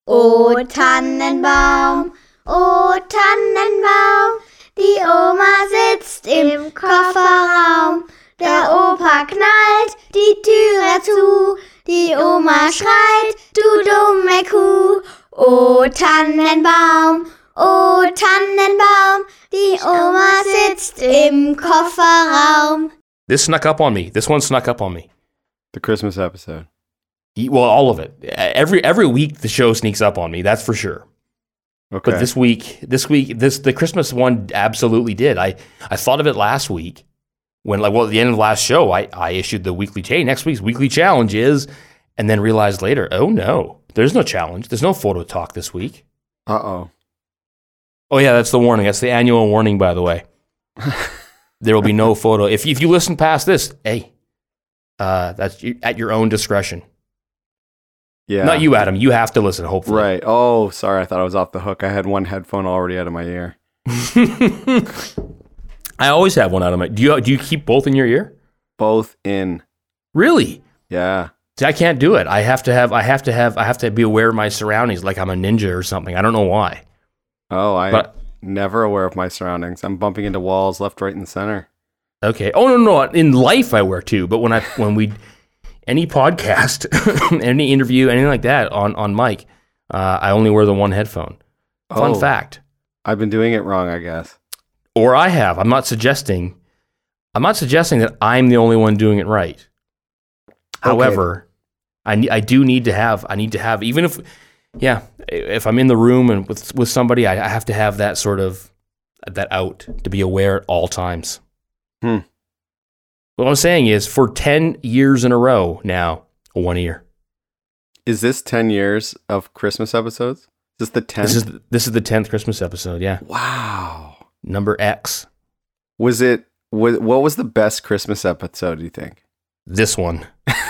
O Tannenbaum, o Tannenbaum, die Oma sitzt im Kofferraum. Der Opa knallt die Türe zu, die Oma schreit, du dumme Kuh. O Tannenbaum, die Oma sitzt im Kofferraum. This snuck up on me. This one snuck up on me. The Christmas episode. Well, all of it. Every week the show sneaks up on me. That's for sure. Okay. But this week, the Christmas one absolutely did. I thought of it last week when, at the end of the last show, I issued the weekly change. Next week's weekly challenge is, and then realized later, oh no, there's no challenge. There's no photo talk this week. Uh-oh. Oh yeah, that's the warning. That's the annual warning, by the way. There will be no photo. If you listen past this, hey, that's at your own discretion. Yeah. Not you, Adam. You have to listen, hopefully. Right. Oh, sorry. I thought I was off the hook. I had one headphone already out of my ear. I always have one out of my. Do you keep both in your ear? Both in. Really? Yeah. See, I can't do it. I have to be aware of my surroundings, like I'm a ninja or something. I don't know why. Oh, I'm never aware of my surroundings. I'm bumping into walls left, right, and center. Okay. Oh no. In life, I wear two, but when we any podcast, any interview, anything like that on mic, I only wear the one headphone. Fun fact. I've been doing it wrong, I guess. Or I have. I'm not suggesting that I'm the only one doing it right. Okay. However, I need to have, even if I'm in the room and with somebody, I have to have that sort of, that out to be aware at all times. What I'm saying is, for 10 years in a row now, 1 year. Is this 10 years of Christmas episodes? Is this the 10th? This is the 10th Christmas episode, yeah. Wow. Number X. What was the best Christmas episode, do you think? This one.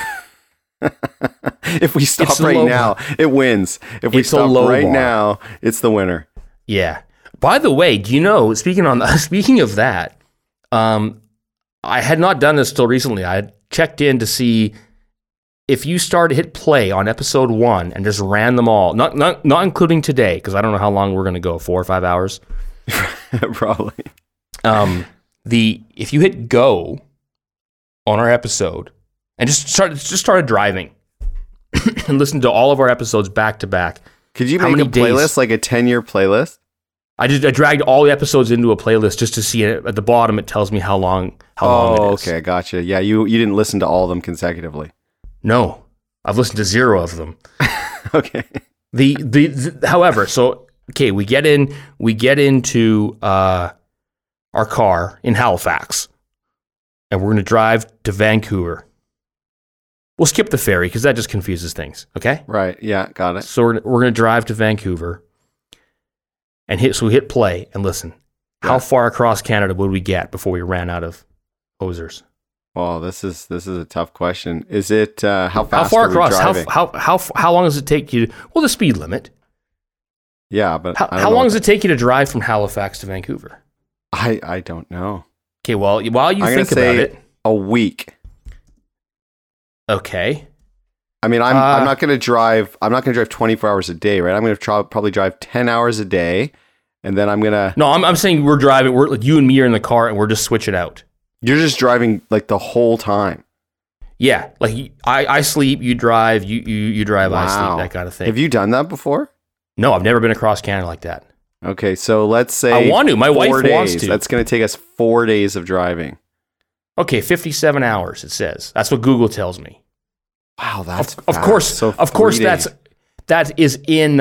If we stop right now, it wins. If we stop right now, it's the winner. Yeah. By the way, do you know, speaking of that, I had not done this till recently. I had checked in to see if you hit play on episode 1 and just ran them all, not including today, because I don't know how long we're going to go, 4 or 5 hours. Probably. If you hit go on our episode and just started driving and listened to all of our episodes back to back. Could you make a playlist, like a 10-year playlist? I dragged all the episodes into a playlist just to see it. At the bottom, it tells me how long it is. Oh, okay, gotcha. Yeah, you didn't listen to all of them consecutively. No, I've listened to 0 of them. Okay. However, so okay, we get into our car in Halifax, and we're going to drive to Vancouver. We'll skip the ferry because that just confuses things. Okay. Right. Yeah. Got it. So we're going to drive to Vancouver. And we hit play and listen. Yeah. How far across Canada would we get before we ran out of hosers? Well, this is a tough question. Is it how fast? How far are we across? driving? How long does it take you? The speed limit. Yeah, but how long does it take you to drive from Halifax to Vancouver? I don't know. Okay, well, while you think about it, a week. Okay. I mean, I'm not going to drive. I'm not going to drive 24 hours a day, right? I'm going to probably drive 10 hours a day, and then I'm gonna. No, I'm saying we're driving. We're like you and me are in the car, and we're just switching out. You're just driving like the whole time. Yeah, like I sleep, you drive, you drive, wow. I sleep, that kind of thing. Have you done that before? No, I've never been across Canada like that. Okay, so let's say I want to. My wife wants to. That's going to take us 4 days of driving. Okay, 57 hours. It says that's what Google tells me. Wow, that's of course. That is in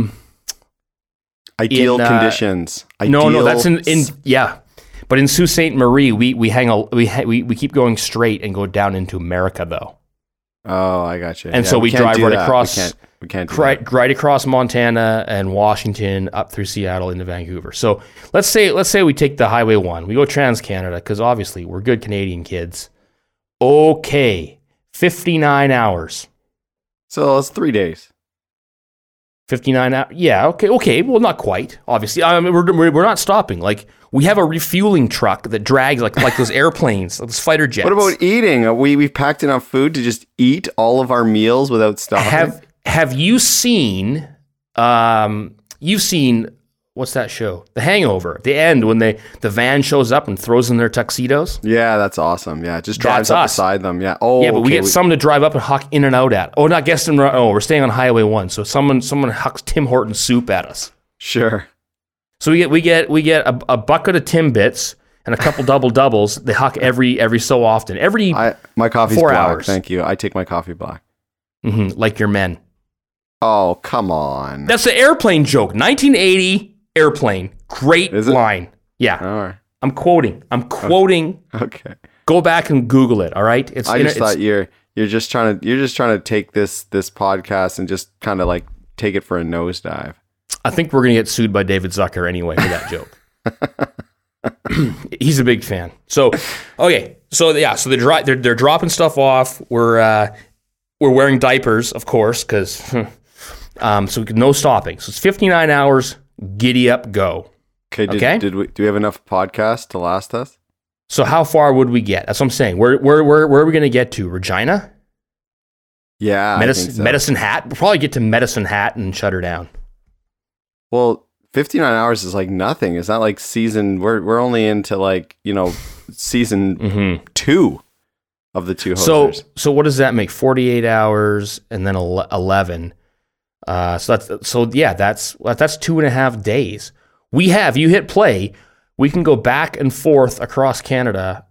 ideal conditions. No, that's in yeah. But in Sault Ste. Marie, we keep going straight and go down into America though. Oh, I got you. And so we drive right across. We can't do right across Montana and Washington up through Seattle into Vancouver. So let's say we take the Highway 1. We go Trans-Canada because obviously we're good Canadian kids. Okay. 59 hours. So it's 3 days. 59 hours. Yeah, okay. Well, not quite, obviously. I mean, we're not stopping. Like, we have a refueling truck that drags like those airplanes, those fighter jets. What about eating? We've packed enough food to just eat all of our meals without stopping? Have you seen You've seen, what's that show? The Hangover. The end when the van shows up and throws in their tuxedos. Yeah, that's awesome. Yeah, just drives up beside them. Yeah. Oh, yeah, but we get someone to drive up and huck in and out at. Oh, not guessing. Oh, we're staying on Highway 1. So someone hucks Tim Hortons soup at us. Sure. So we get a bucket of Timbits and a couple doubles. They huck every so often. My coffee's 4 black. hours. Thank you. I take my coffee black. Mm-hmm, like your men. Oh, come on. That's the airplane joke. 1980 airplane. Great line. Yeah. All right. I'm quoting. Okay. Go back and Google it. All right. I just thought you're just trying to take this podcast and just kind of like take it for a nosedive. I think we're gonna get sued by David Zucker anyway for that joke. He's a big fan. So okay. So they're dropping stuff off. We're wearing diapers, of course, because so no stopping. So it's 59 hours. Giddy up, go. Okay. Do we have enough podcasts to last us? So how far would we get? That's what I'm saying. Where are we going to get to? Regina? Yeah, I think so. Medicine Hat? We'll probably get to Medicine Hat and shut her down. Well, 59 hours is like nothing. It's not like season. We're only into like, season 2 of the two hosers. So what does that make? 48 hours and then 11. So that's 2.5 days. You hit play, we can go back and forth across Canada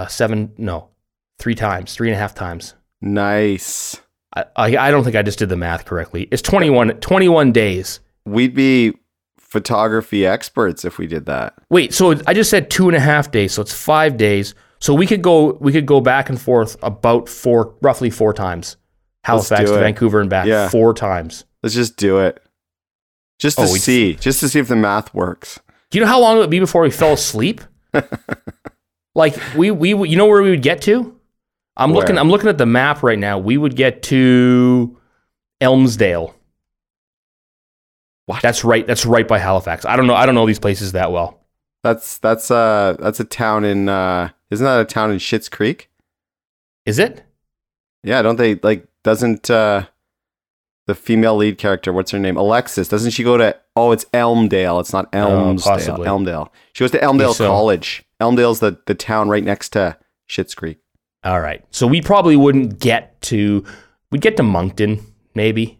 3.5 times. Nice. I don't think I just did the math correctly. It's 21 days. We'd be photography experts if we did that. Wait, so I just said 2.5 days, so it's 5 days. So we could go back and forth about roughly 4 times. Halifax to Vancouver and back 4 times. Let's just do it. Just to see if the math works. Do you know how long it would be before we fell asleep? Like we you know where we would get to? I'm looking at the map right now. We would get to Elmsdale. What? That's right by Halifax. I don't know these places that well. That's a town in isn't that a town in Schitt's Creek? Is it? Yeah, don't they doesn't the female lead character, what's her name? Alexis, doesn't she go to it's Elmdale. It's not Elmsdale. Possibly. Elmdale. She goes to Elmdale College. Elmdale's the town right next to Schitt's Creek. All right. So we probably wouldn't get to Moncton, maybe.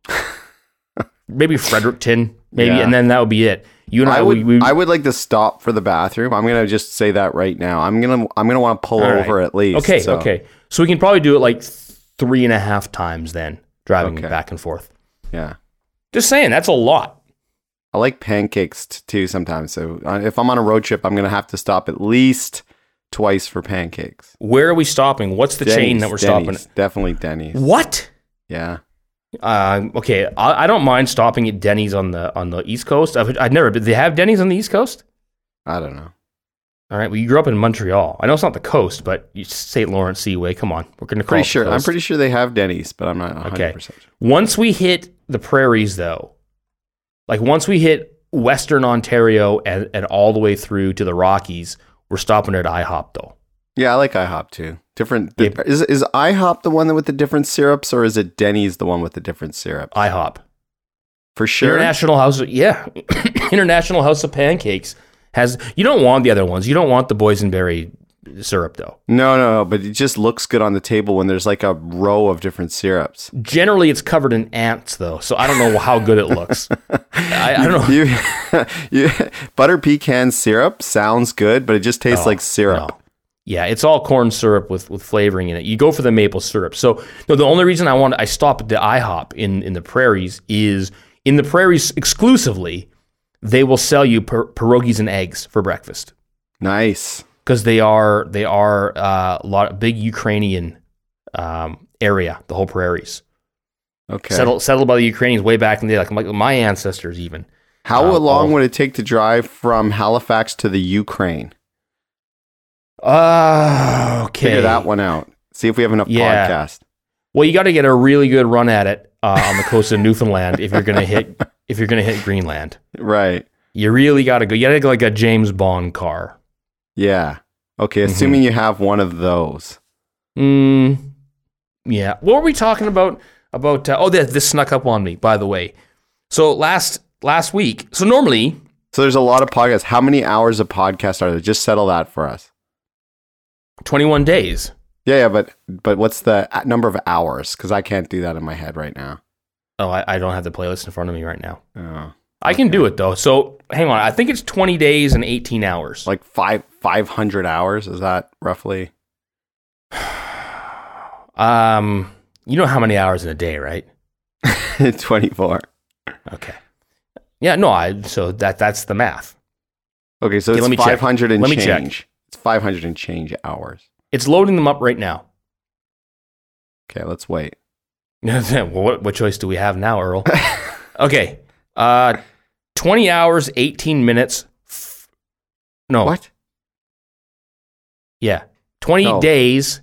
Maybe Fredericton, maybe, and then that would be it. You and I would like to stop for the bathroom. I'm gonna just say that right now. I'm gonna want to pull over at least. Okay. So we can probably do it like 3.5 times then, driving back and forth. Yeah. Just saying, that's a lot. I like pancakes too sometimes. So if I'm on a road trip, I'm gonna have to stop at least twice for pancakes. Where are we stopping? What's the chain that we're stopping at? Definitely Denny's. What? Yeah. Okay, I don't mind stopping at Denny's on the East Coast. I've never. Did they have Denny's on the East Coast? I don't know. All right. Well, you grew up in Montreal. I know it's not the coast, but St. Lawrence Seaway. Come on, we're gonna call it the coast. I'm pretty sure they have Denny's, but I'm not 100%. Okay. Once we hit the prairies, though, like once we hit Western Ontario and all the way through to the Rockies, we're stopping at IHOP though. Yeah, I like IHOP too. Is IHOP the one with the different syrups, or is it Denny's the one with the different syrups? IHOP. For sure. International House of Pancakes has. You don't want the other ones. You don't want the boysenberry syrup though. No, but it just looks good on the table when there's like a row of different syrups. Generally, it's covered in ants though, so I don't know how good it looks. I don't know. Butter pecan syrup sounds good, but it just tastes like syrup. No. Yeah, it's all corn syrup with flavoring in it. You go for the maple syrup. So no, the only reason I stop at the IHOP in the prairies is in the prairies exclusively, they will sell you pierogies and eggs for breakfast. Nice. Because they are a big Ukrainian area, the whole prairies. Okay. Settled by the Ukrainians way back in the day, like my ancestors even. How long would it take to drive from Halifax to the Ukraine? Okay. Figure that one out. See if we have enough podcast. Well, you got to get a really good run at it on the coast of Newfoundland if you're gonna hit Greenland. Right. You really got to go. You got to go like a James Bond car. Yeah. Okay. Assuming you have one of those. Yeah. What were we talking about? This snuck up on me, by the way. So last week, so normally... So there's a lot of podcasts. How many hours of podcast are there? Just settle that for us. 21 days. Yeah, but what's the number of hours? Because I can't do that in my head right now. Oh, I don't have the playlist in front of me right now. Oh, I can do it, though. So, hang on. I think it's 20 days and 18 hours. like 500 hours? Is that roughly? You know how many hours in a day, right? 24. Okay. Yeah, no, so that's the math. Okay, so Okay, it's let me check. 500 and Let me change. check. It's 500 and change hours. It's loading them up right now. Okay, let's wait. Well, what choice do we have now, Earl? Okay. 20 hours, 18 minutes. No. What? Yeah. 20 No. days,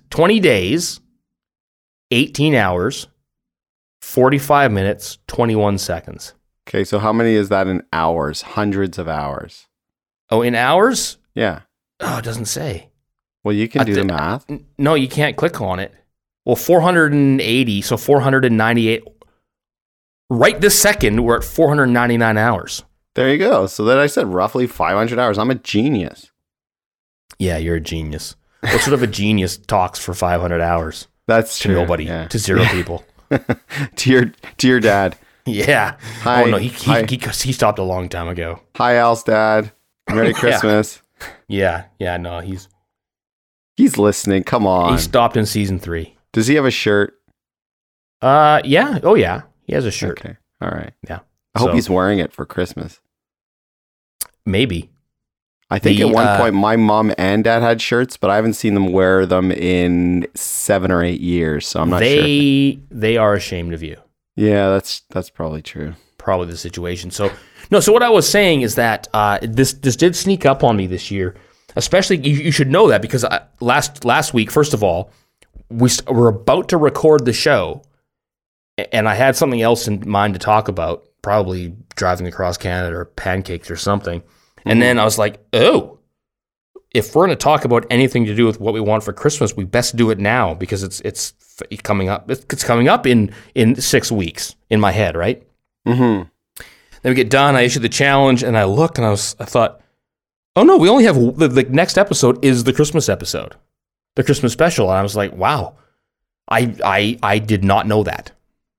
18 hours, 45 minutes, 21 seconds. Okay, so how many is that in hours? Hundreds of hours. Oh, in hours? Yeah. Oh, it doesn't say. Well, you can do the math. No, you can't click on it. Well, 480, so 498. Right this second, we're at 499 hours. There you go. So that I said roughly 500 hours. I'm a genius. Yeah, you're a genius. What sort of a genius talks for 500 hours? That's To true. nobody, Yeah. to zero people. to your dad. Yeah. Hi. Oh, no, he stopped a long time ago. Hi, Al's dad. Merry Christmas. Yeah, no, he's He's listening. Come on. he stopped in season 3. Does he have a shirt? Yeah. Oh, yeah. He has a shirt. Okay. All right. Yeah. I hope So- he's wearing it for Christmas. Maybe. I think The, at one point my mom and dad had shirts, but I haven't seen them wear them in 7 or 8 years, so I'm not sure. They are ashamed of you. Yeah, that's probably true. Probably the situation. So so what I was saying is that this did sneak up on me this year. Especially, you should know that because last week, first of all, we're about to record the show, and I had something else in mind to talk about, probably driving across Canada or pancakes or something. And then I was like, oh, if we're going to talk about anything to do with what we want for Christmas, we best do it now because it's coming up. It's coming up in 6 weeks in my head, right? Mm-hmm. Then we get done. I issued the challenge, and I looked, and I thought, oh no, we only have the next episode is the Christmas episode, the Christmas special. And I was like, wow, I did not know that.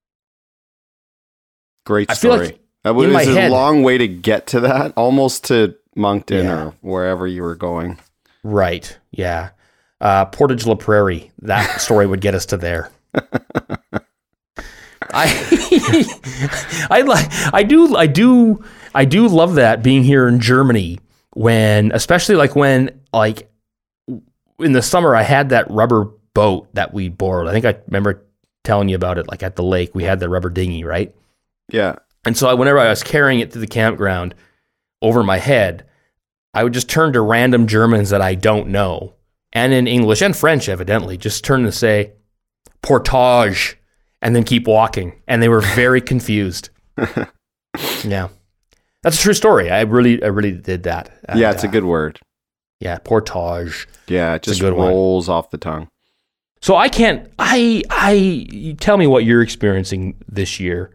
Great I feel story. like That was in my a head- long way to get to that, almost to Moncton Yeah. or wherever you were going. Right? Yeah. Portage La Prairie. That story would get us to there. I do love that being here in Germany especially when in the summer I had that rubber boat that we borrowed. I think I remember telling you about it, like at the lake. We had the rubber dinghy, right? Yeah. And so whenever I was carrying it to the campground over my head, I would just turn to random Germans that I don't know, and in English and French, evidently, just turn to say, portage, and then keep walking. And they were very confused. Yeah. That's a true story. I really did that. Yeah, And, it's a good word. Yeah, portage. Yeah, it a just good one. rolls off the tongue. So I can't, you tell me what you're experiencing this year.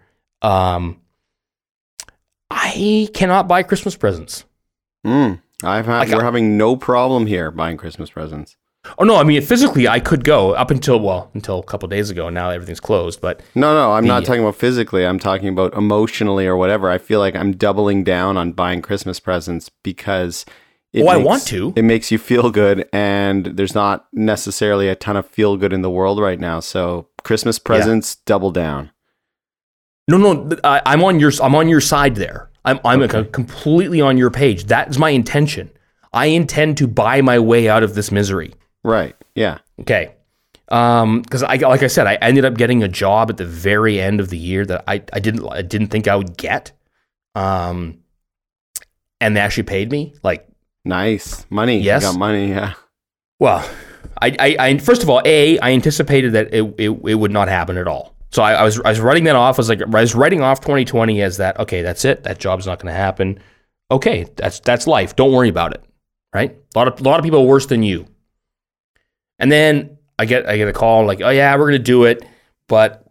I cannot buy Christmas presents. We're having no problem here buying Christmas presents. Oh no, I mean physically I could go up until a couple of days ago. Now everything's closed, but No, I'm not talking about physically. I'm talking about emotionally or whatever. I feel like I'm doubling down on buying Christmas presents because I want to. It makes you feel good, and there's not necessarily a ton of feel good in the world right now. So Christmas presents, double down. No, I'm on your side there. I'm completely on your page. That is my intention. I intend to buy my way out of this misery. Right. Yeah. Okay. Because like I said, I ended up getting a job at the very end of the year that I didn't think I would get. And they actually paid me. Like, nice money. Yes. You got money. Yeah. well, I first of all, I anticipated that it would not happen at all. So I was writing that off. I was writing off 2020 as that. Okay, that's it. That job's not going to happen. Okay, that's life. Don't worry about it. Right? A lot of people are worse than you. And then I get a call like, oh yeah, we're going to do it, but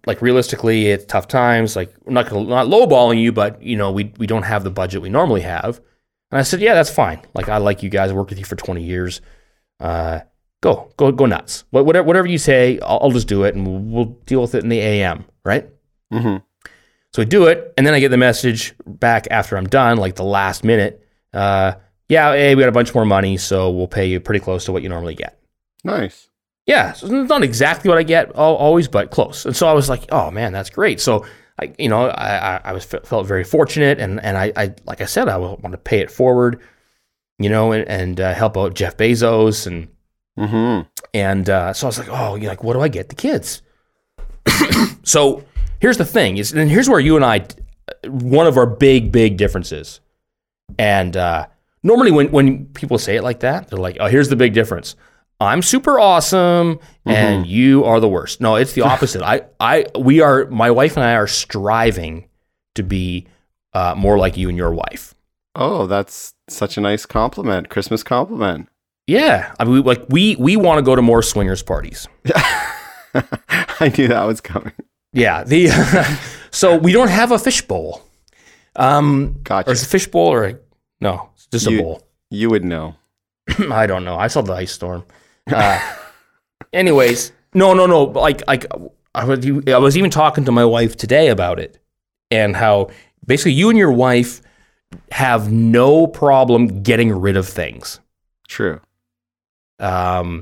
like realistically, it's tough times. Like, we're not lowballing you, but we don't have the budget we normally have. And I said, yeah, that's fine. Like, I like you guys. I worked with you for 20 years. Go nuts. Whatever you say, I'll just do it, and we'll deal with it in the AM, right? Mm-hmm. So I do it, and then I get the message back after I'm done, like the last minute. Hey, we got a bunch more money, so we'll pay you pretty close to what you normally get. Nice. Yeah, so it's not exactly what I get always, but close. And so I was like, oh man, that's great. So I felt very fortunate, and I like I said, I want to pay it forward, and help out Jeff Bezos, and so I was like, oh, what do I get the kids? So here's the thing and here's where you and I, one of our big differences, and normally when people say it like that, they're like, oh, here's the big difference. I'm super awesome and you are the worst. No, it's the opposite. My wife and I are striving to be more like you and your wife. Oh, that's such a nice compliment. Christmas compliment. Yeah. I mean, we want to go to more swingers parties. I knew that was coming. Yeah. So we don't have a fishbowl. Gotcha. Or is it a fishbowl no, it's just a bowl. You would know. I don't know. I saw the ice storm. Anyways, no. Like I was even talking to my wife today about it, and how basically you and your wife have no problem getting rid of things. True. I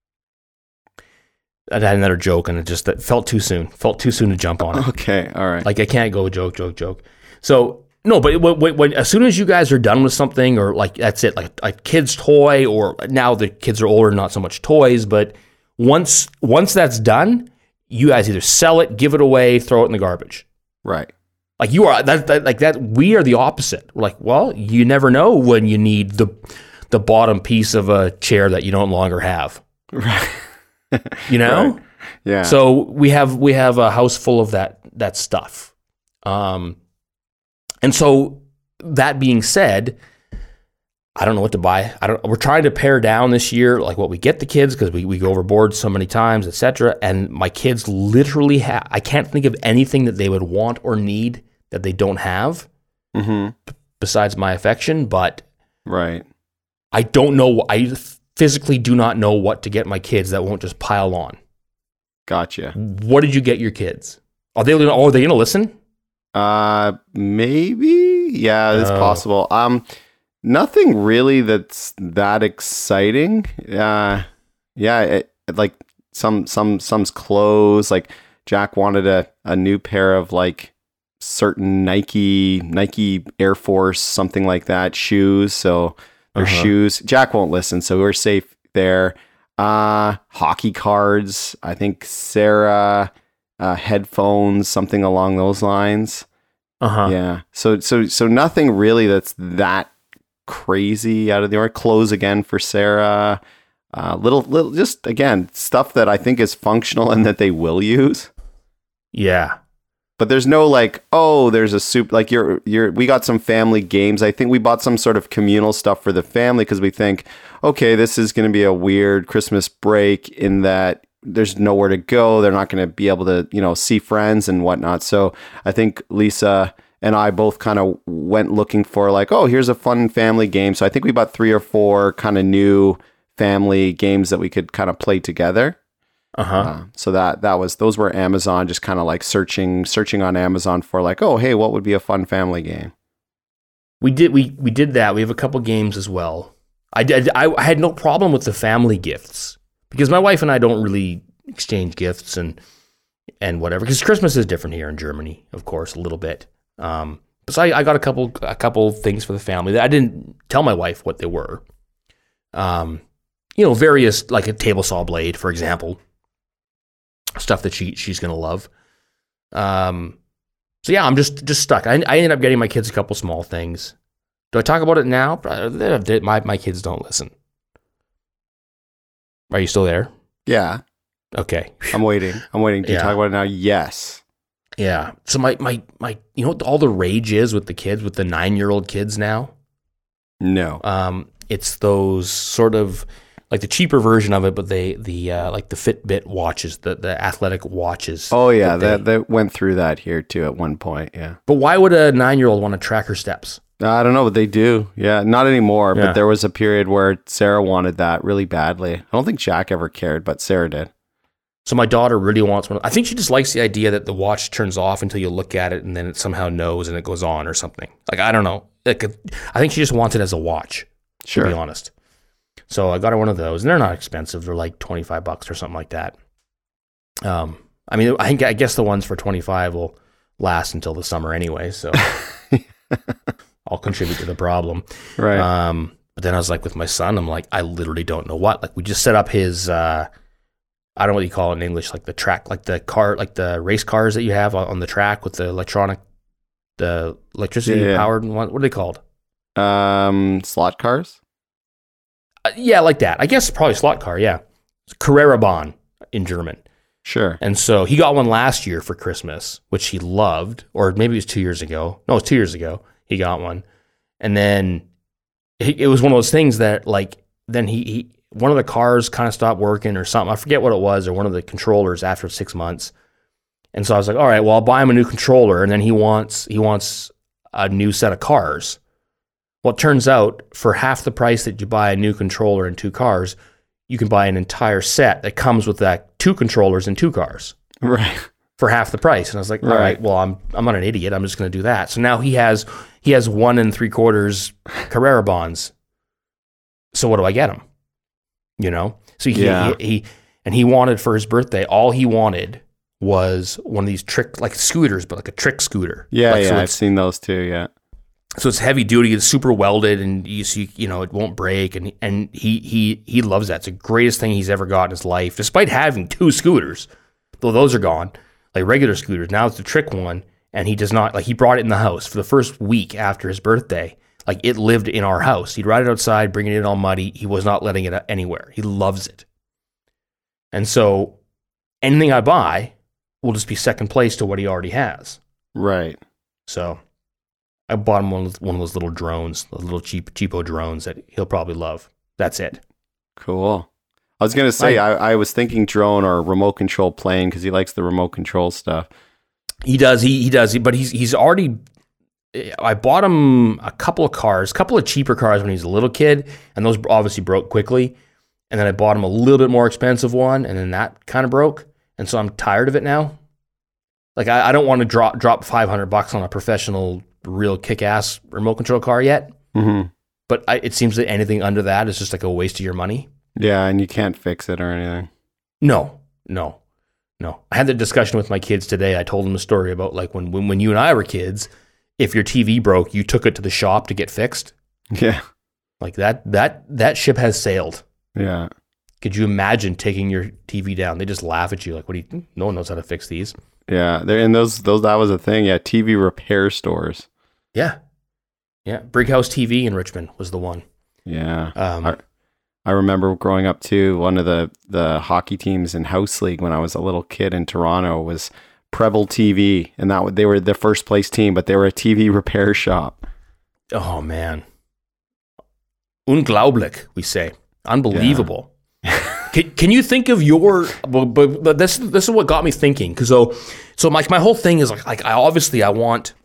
had another joke, and that felt too soon. Felt too soon to jump on it. Okay, all right. Like I can't go joke. So. No, but when as soon as you guys are done with something, or like that's it, like a kid's toy, or now the kids are older, not so much toys, but once that's done, you guys either sell it, give it away, throw it in the garbage. Right. Like you are that. We are the opposite. We're like, well, you never know when you need the bottom piece of a chair that you no longer have. Right. Right. Yeah. So we have a house full of that stuff. And so that being said, I don't know what to buy. We're trying to pare down this year, like what we get the kids, because we go overboard so many times, etc. And my kids literally I can't think of anything that they would want or need that they don't have, besides my affection. But right, I don't know. I physically do not know what to get my kids that won't just pile on. Gotcha. What did you get your kids? Are they going to listen? Maybe. Yeah, it's possible. Nothing really that's that exciting. Like some's clothes. Like Jack wanted a new pair of like certain Nike Air Force, something like that, shoes. So their shoes. Jack won't listen, so we're safe there. Hockey cards. I think Sarah. Headphones, something along those lines. Yeah. So nothing really that's that crazy out of the ordinary. Clothes again for Sarah. Little, just again stuff that I think is functional and that they will use. Yeah. But there's no like, oh, there's a soup like we got some family games. I think we bought some sort of communal stuff for the family because we think, okay, this is going to be a weird Christmas break in that there's nowhere to go. They're not going to be able to, see friends and whatnot. So I think Lisa and I both kind of went looking for like, oh, here's a fun family game. So I think we bought 3 or 4 kind of new family games that we could kind of play together. So those were Amazon, just kind of like searching on Amazon for like, oh, hey, what would be a fun family game? We did that. We have a couple games as well. I had no problem with the family gifts. Because my wife and I don't really exchange gifts and whatever. Because Christmas is different here in Germany, of course, a little bit. So I got a couple things for the family that I didn't tell my wife what they were. Various, like a table saw blade, for example, stuff that she's gonna love. So yeah, I'm just stuck. I ended up getting my kids a couple small things. Do I talk about it now? My kids don't listen. Are you still there? Yeah. Okay. I'm waiting. Do you talk about it now? Yes. Yeah. So my what all the rage is with the kids, with the 9-year-old kids now? No. It's those sort of like the cheaper version of it, but the like the Fitbit watches, the athletic watches. Oh yeah, that went through that here too at one point. Yeah. But why would a 9-year-old want to track her steps? I don't know, but they do. Yeah, not anymore. Yeah. But there was a period where Sarah wanted that really badly. I don't think Jack ever cared, but Sarah did. So my daughter really wants one. I think she just likes the idea that the watch turns off until you look at it, and then it somehow knows and it goes on or something. Like, I don't know. Like, I think she just wants it as a watch. Sure. To be honest. So I got her one of those, and they're not expensive. They're like $25 or something like that. I mean, I guess the ones for $25 will last until the summer anyway. So I'll contribute to the problem. Right. But then I was like, with my son, I'm like, I literally don't know what. Like, we just set up his, I don't know what you call it in English, like the track, like the car, like the race cars that you have on the track with the electricity powered one. What are they called? Slot cars? Yeah, like that. I guess probably slot car, yeah. Carrera-Bahn in German. Sure. And so he got one last year for Christmas, which he loved, or maybe it was 2 years ago. No, it was 2 years ago he got one. And then it was one of those things that, like, then he one of the cars kind of stopped working or something. I forget what it was, or one of the controllers after 6 months. And so I was like, all right, well, I'll buy him a new controller. And then he wants a new set of cars. Well, it turns out for half the price that you buy a new controller and 2 cars, you can buy an entire set that comes with that 2 controllers and 2 cars. Right. For half the price. And I was like, all right, well, I'm not an idiot. I'm just going to do that. So now he has 1 3/4 Carrera-Bahns. So what do I get him? You know? So he wanted for his birthday, all he wanted was one of these trick, like scooters, but like a trick scooter. Yeah, like, so I've seen those too, yeah. So it's heavy duty, it's super welded, and you know it won't break, and he loves that. It's the greatest thing he's ever got in his life, despite having 2 scooters, though those are gone, like regular scooters. Now it's the trick one, and he does not, like, he brought it in the house for the first week after his birthday. Like, it lived in our house. He'd ride it outside, bring it in all muddy. He was not letting it anywhere. He loves it. And so anything I buy will just be second place to what he already has. Right. So I bought him one of those little drones, those little cheapo drones that he'll probably love. That's it. Cool. I was going to say, I was thinking drone or remote control plane because he likes the remote control stuff. He does. He does. But he's already, I bought him a couple of cheaper cars when he was a little kid, and those obviously broke quickly. And then I bought him a little bit more expensive one, and then that kind of broke. And so I'm tired of it now. Like, I don't want to drop $500 on a professional, real kick-ass remote control car yet. Mm-hmm. But it seems that anything under that is just like a waste of your money. Yeah, and you can't fix it or anything. No. I had the discussion with my kids today. I told them the story about, like, when you and I were kids, if your TV broke, you took it to the shop to get fixed. Yeah. Like, that ship has sailed. Yeah. Could you imagine taking your TV down? They just laugh at you like, no one knows how to fix these. Yeah, and those that was a thing. Yeah, TV repair stores. Yeah. Brig House TV in Richmond was the one. Yeah. I remember growing up too. One of the hockey teams in house league when I was a little kid in Toronto was Preble TV, and they were the first place team, but they were a TV repair shop. Oh man, unglaublich, we say, unbelievable. Yeah. Can you think of your? But this is what got me thinking. Because so my whole thing is like I want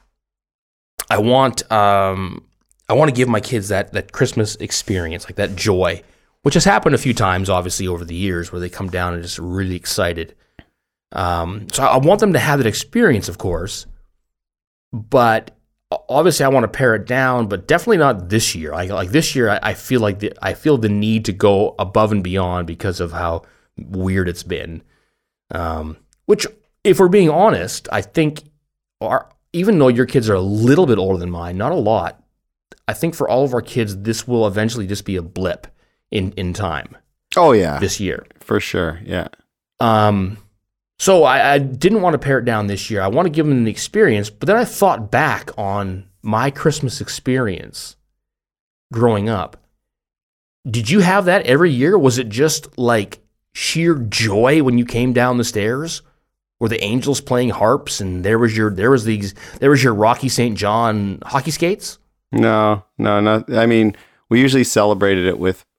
to give my kids that Christmas experience, like that joy, which has happened a few times, obviously over the years, where they come down and just really excited. So I want them to have that experience, of course, but obviously I want to pare it down, but definitely not this year. Like this year, I feel like I feel the need to go above and beyond because of how weird it's been. Which, if we're being honest, I think even though your kids are a little bit older than mine, not a lot, I think for all of our kids, this will eventually just be a blip in time. Oh yeah, this year for sure. Yeah. So I didn't want to pare it down this year. I want to give them the experience, but then I thought back on my Christmas experience growing up. Did you have that every year? Was it just like sheer joy when you came down the stairs? Were the angels playing harps and there was your Rocky St. John hockey skates? No. I mean, we usually celebrated it with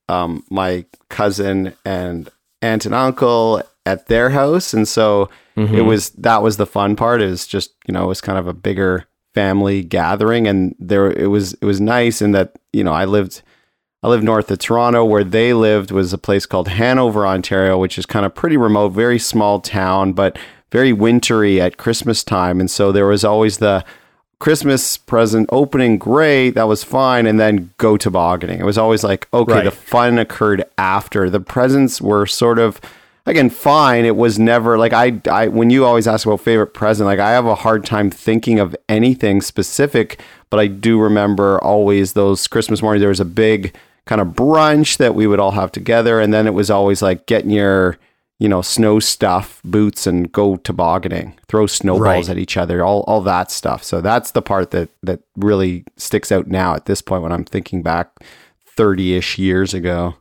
my cousin and aunt and uncle at their house. And so that was the fun part. It was just, it was kind of a bigger family gathering. And it was nice in that, I lived north of Toronto. Where they lived was a place called Hanover, Ontario, which is kind of pretty remote, very small town, but very wintry at Christmas time. And so there was always the Christmas present opening, great, that was fine, and then go tobogganing. It was always like, okay, right. The fun occurred after. The presents were sort of, again, fine. It was never like I when you always ask about favorite present, like I have a hard time thinking of anything specific, but I do remember always those Christmas mornings. There was a big kind of brunch that we would all have together, and then it was always like getting your snow stuff, boots, and go tobogganing, throw snowballs at each other, all that stuff. So that's the part that really sticks out now at this point when I'm thinking back 30-ish years ago.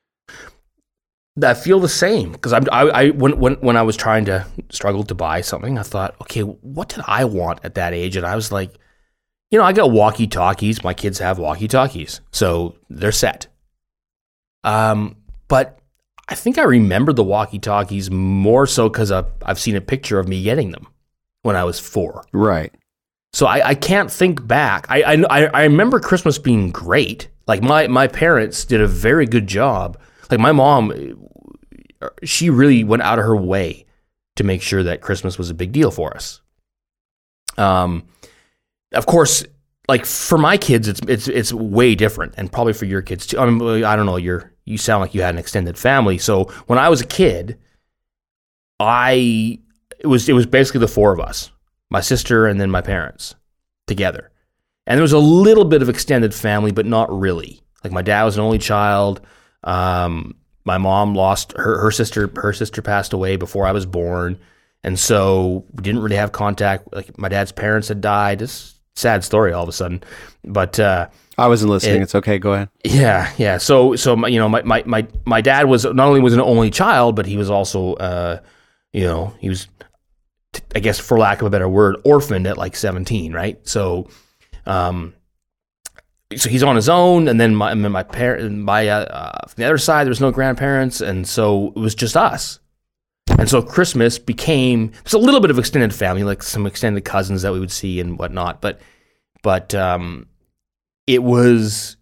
I feel the same because when I was trying to struggle to buy something, I thought, okay, what did I want at that age? And I was like, I got walkie-talkies. My kids have walkie-talkies, so they're set. But I think I remember the walkie-talkies more so because I've seen a picture of me getting them when I was 4. Right. So I can't think back. I remember Christmas being great. Like my parents did a very good job. Like my mom, she really went out of her way to make sure that Christmas was a big deal for us. Of course, like for my kids, it's way different, and probably for your kids too. I mean, I don't know. You sound like you had an extended family. So when I was a kid, it was basically the 4 of us, my sister and then my parents together. And there was a little bit of extended family, but not really. Like my dad was an only child. My mom lost her sister. Her sister passed away before I was born, and so we didn't really have contact. Like my dad's parents had died. It's a sad story all of a sudden, but. I wasn't listening. It's okay. Go ahead. Yeah. So my dad was not only was an only child, but he was also, he was, I guess for lack of a better word, orphaned at like 17, right? So, so he's on his own, and then my parents, from the other side, there was no grandparents, and so it was just us. And so Christmas became just a little bit of extended family, like some extended cousins that we would see and whatnot, but. It was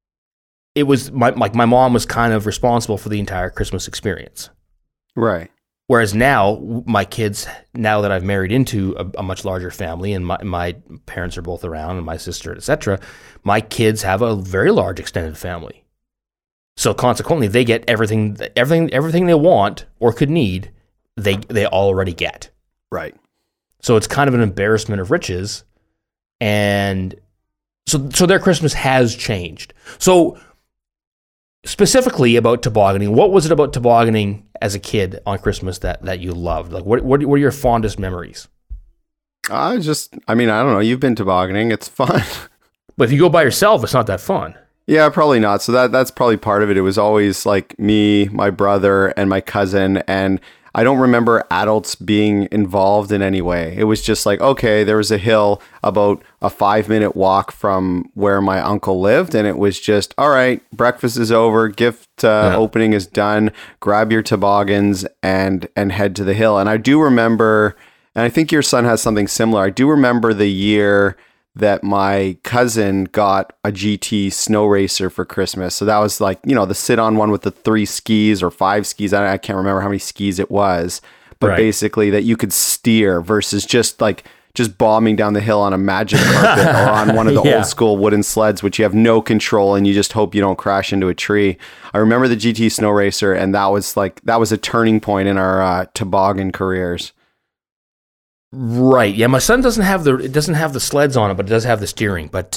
my mom was kind of responsible for the entire Christmas experience. Right. Whereas now my kids, now that I've married into a much larger family and my parents are both around and my sister, etc., my kids have a very large extended family. So consequently, they get everything they want or could need, they already get. Right. So it's kind of an embarrassment of riches, and so their Christmas has changed. So specifically about tobogganing, what was it about tobogganing as a kid on Christmas that you loved? Like what are your fondest memories? I don't know. You've been tobogganing. It's fun. But if you go by yourself, it's not that fun. Yeah, probably not. So that's probably part of it. It was always like me, my brother, and my cousin, and I don't remember adults being involved in any way. It was just like, okay, there was a hill about a 5-minute walk from where my uncle lived. And it was just, all right, breakfast is over. Gift opening is done. Grab your toboggans and head to the hill. And I do remember, and I think your son has something similar. I do remember the year that my cousin got a GT snow racer for Christmas. So that was like, the sit-on one with the 3 skis or 5 skis. I can't remember how many skis it was, but right. Basically that you could steer versus just bombing down the hill on a magic carpet or on one of the old school wooden sleds, which you have no control and you just hope you don't crash into a tree. I remember the GT snow racer, and that was a turning point in our toboggan careers. Right. Yeah, my son doesn't have the sleds on it, but it does have the steering. But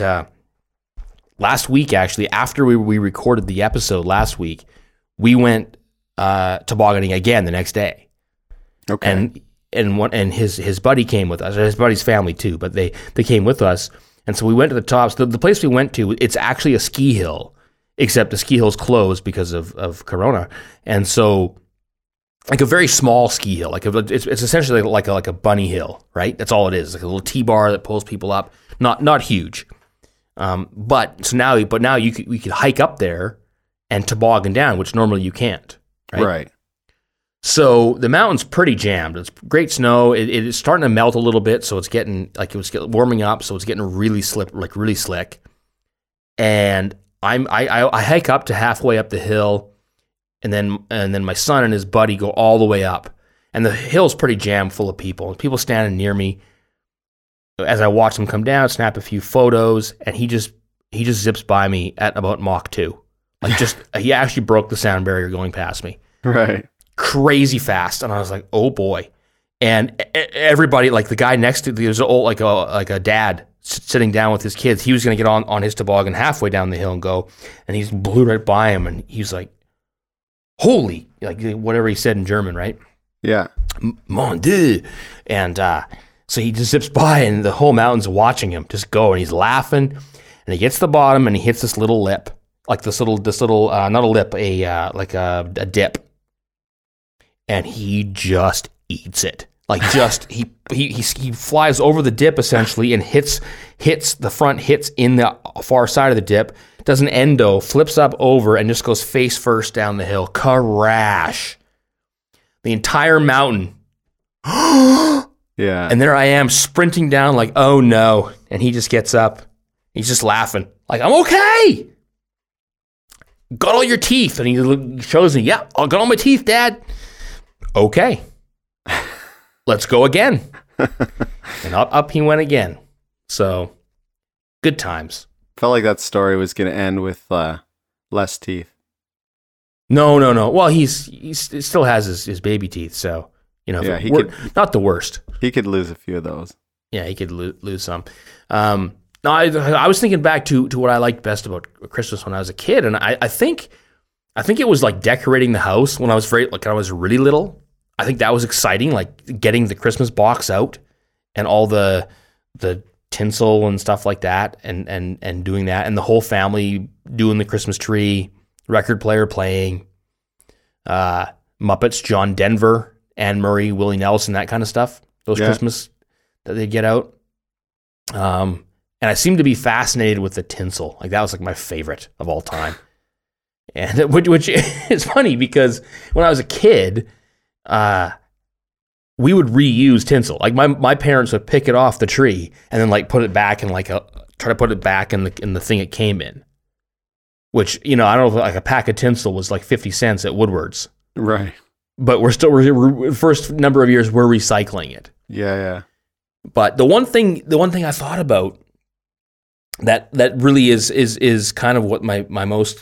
last week, actually, after we recorded the episode last week, we went tobogganing again the next day. Okay. And his buddy came with us. His buddy's family too, but they came with us. And so we went to the tops. The place we went to, it's actually a ski hill, except the ski hill's closed because of Corona. And so, like a very small ski hill, it's essentially like a bunny hill, right? That's all it is, like a little T-bar that pulls people up. Not huge, but now we could hike up there and toboggan down, which normally you can't. Right. So the mountain's pretty jammed. It's great snow. It is starting to melt a little bit, so it's getting warming up. So it's getting really really slick. And I hike up to halfway up the hill, and then my son and his buddy go all the way up, and the hill's pretty jammed full of people. People standing near me. As I watch them come down, snap a few photos, and he just zips by me at about Mach 2. Like he actually broke the sound barrier going past me. Right. Crazy fast. And I was like, oh boy. And everybody, like the guy next to, there's like a dad sitting down with his kids. He was going to get on his toboggan halfway down the hill and go, and he blew right by him. And he was like, holy, like whatever he said in German, right? Yeah. Mon Dieu. And, so he just zips by, and the whole mountain's watching him just go, and he's laughing, and he gets to the bottom, and he hits this little lip, like this little not a lip, like a dip, and he just eats it. Like he flies over the dip essentially, and hits the front, hits in the far side of the dip, does an endo, flips up over, and just goes face first down the hill. Crash. The entire mountain. Yeah. And there I am sprinting down like, oh no. And he just gets up. He's just laughing. Like, I'm okay. Got all your teeth. And he shows me, yeah, I got all my teeth, Dad. Okay. Let's go again. And up he went again. So, good times. Felt like that story was going to end with less teeth. No. Well, he still has his baby teeth, so, yeah, he could, not the worst. He could lose a few of those. Yeah, he could lose some. No, I was thinking back to what I liked best about Christmas when I was a kid, and I think it was like decorating the house when I was really little. I think that was exciting, like getting the Christmas box out and all the tinsel and stuff like that, and doing that, and the whole family doing the Christmas tree, record player playing, Muppets, John Denver, Anne Murray, Willie Nelson, that kind of stuff. Those Christmas that they get out. And I seem to be fascinated with the tinsel. Like that was like my favorite of all time. And which is funny because when I was a kid, we would reuse tinsel. Like my parents would pick it off the tree and then like put it back in try to put it back in the thing it came in. Which, I don't know if like a pack of tinsel was like 50 cents at Woodward's. Right. But we're first number of years we're recycling it. Yeah. But the one thing I thought about that really is kind of what my most,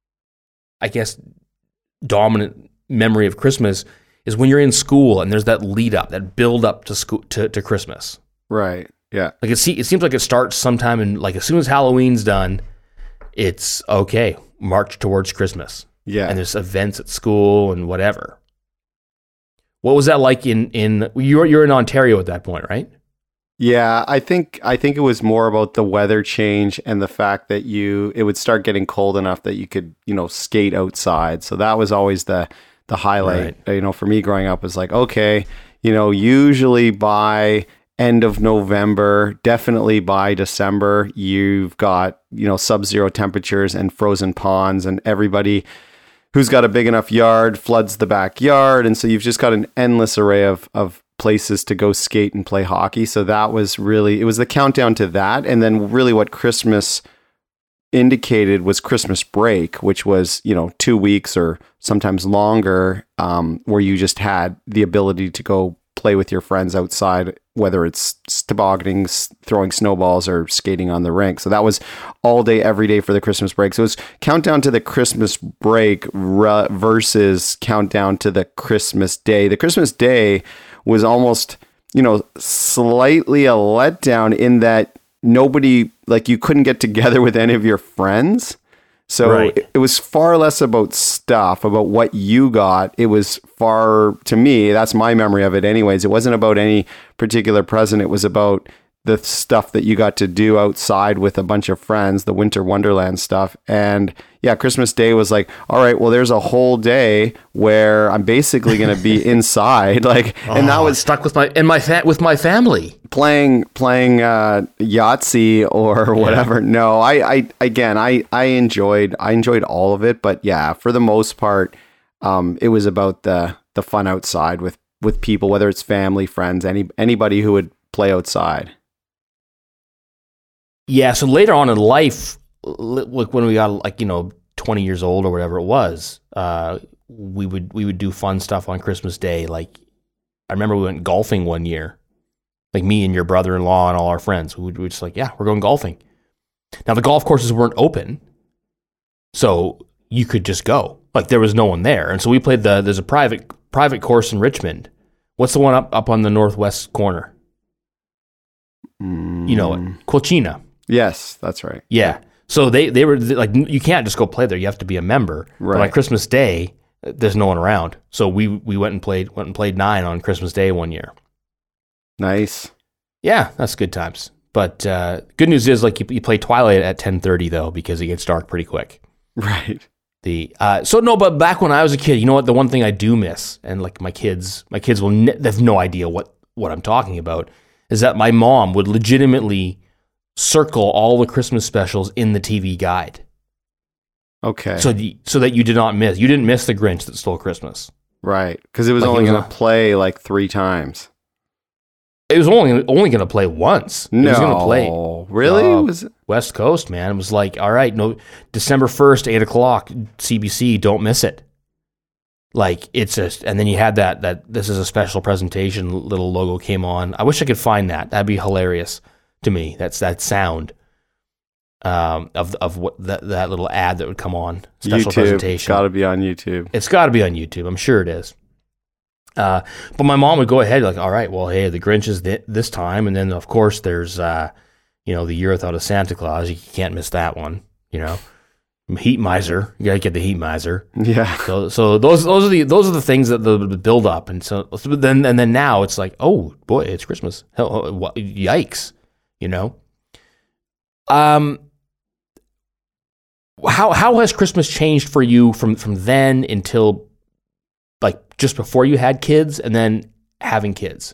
I guess, dominant memory of Christmas is when you're in school and there's that lead up, that build up to school to Christmas. Right. Yeah. Like it seems like it starts sometime in, like, as soon as Halloween's done, it's okay, march towards Christmas. Yeah. And there's events at school and whatever. What was that like you're in Ontario at that point, right? Yeah, I think it was more about the weather change and the fact that it would start getting cold enough that you could, skate outside. So that was always the highlight. Right. For me growing up was like, okay, usually by end of November, definitely by December, you've got, sub-zero temperatures and frozen ponds, and everybody who's got a big enough yard floods the backyard. And so you've just got an endless array of places to go skate and play hockey. So that was really, it was the countdown to that. And then really what Christmas indicated was Christmas break, which was, 2 weeks or sometimes longer, where you just had the ability to go play with your friends outside, whether it's tobogganing, throwing snowballs, or skating on the rink. So that was all day, every day for the Christmas break. So it was countdown to the Christmas break versus countdown to the Christmas day. The Christmas day was almost, slightly a letdown in that nobody, like, you couldn't get together with any of your friends. So right. it was far less about stuff, about what you got. It was far, to me, that's my memory of it anyways. It wasn't about any particular present. It was about the stuff that you got to do outside with a bunch of friends, the Winter Wonderland stuff. And yeah, Christmas Day was like, all right, well, there's a whole day where I'm basically going to be inside, like, and that was stuck with my family playing Yahtzee or whatever. Yeah. No, I enjoyed all of it, but yeah, for the most part, it was about the fun outside with people, whether it's family, friends, anybody who would play outside. Yeah, so later on in life, like when we got 20 years old or whatever it was, we would do fun stuff on Christmas Day. Like I remember we went golfing one year, like me and your brother-in-law and all our friends. We were just like, yeah, we're going golfing. Now the golf courses weren't open, so you could just go. Like there was no one there, and so we played there's a private course in Richmond. What's the one up on the northwest corner? You know it, Quilchena. Yes, that's right. Yeah. So they were like, you can't just go play there. You have to be a member. Right. But on Christmas Day, there's no one around. So we went and played 9 on Christmas Day one year. Nice. Yeah, that's good times. But good news is like you play Twilight at 10:30 though, because it gets dark pretty quick. Right. But back when I was a kid, you know what? The one thing I do miss, and like my kids will they have no idea what I'm talking about, is that my mom would legitimately circle all the Christmas specials in the TV guide. Okay. So that you didn't miss The Grinch That Stole Christmas. Right. Because it was only going to play like 3 times. It was only going to play once. No. It was going to play. Really? Was it? West Coast, man. It was like, all right, no, December 1st, 8:00, CBC, don't miss it. Like and then you had that this is a special presentation little logo came on. I wish I could find that. That'd be hilarious to me. That's that sound of what that little ad that would come on. Special YouTube, presentation. It's got to be on YouTube. It's got to be on YouTube. I'm sure it is. But my mom would go ahead like, all right, well, hey, the Grinch is this time, and then of course there's The Year Without a Santa Claus. You can't miss that one. Heat Miser. You gotta get the Heat Miser. Yeah. So those are the things that the build up, and so then now it's like, oh boy, it's Christmas. Hell, yikes. How has Christmas changed for you from then until like just before you had kids and then having kids?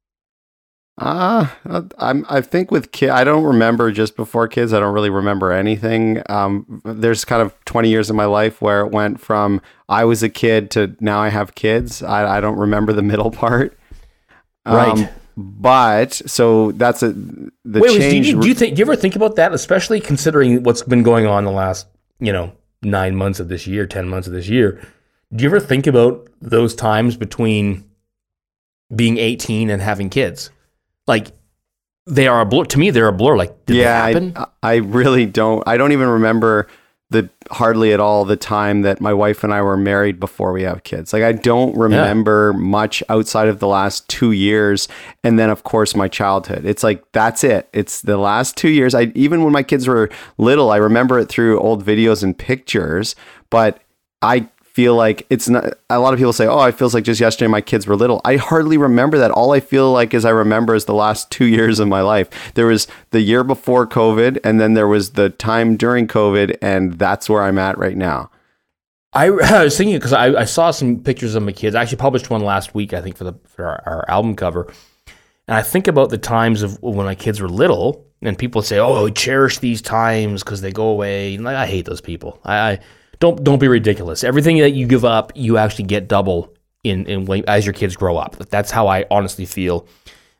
I think with kids, I don't remember just before kids. I don't really remember anything. There's kind of 20 years of my life where it went from I was a kid to now I have kids. I don't remember the middle part. Right. But so that's the change. Do you ever think about that, especially considering what's been going on the last 9 months of this year, 10 months of this year? Do you ever think about those times between being 18 and having kids? Like they are a blur. To me, they're a blur. Like, did they happen? I really don't. I don't even remember hardly at all the time that my wife and I were married before we have kids. Like I don't remember much outside of the last 2 years. And then of course my childhood. It's like, that's it. It's the last 2 years. Even when my kids were little, I remember it through old videos and pictures, but I feel like it's not. A lot of people say, oh, it feels like just yesterday my kids were little. I hardly remember that. All I feel like is I remember is the last 2 years of my life. There was the year before COVID, and then there was the time during COVID, and that's where I'm at right now. I was thinking, because I saw some pictures of my kids. I actually published one last week, I think, for our album cover. And I think about the times of when my kids were little, and people say, oh, cherish these times because they go away. And I hate those people. Don't be ridiculous. Everything that you give up, you actually get double as your kids grow up. That's how I honestly feel.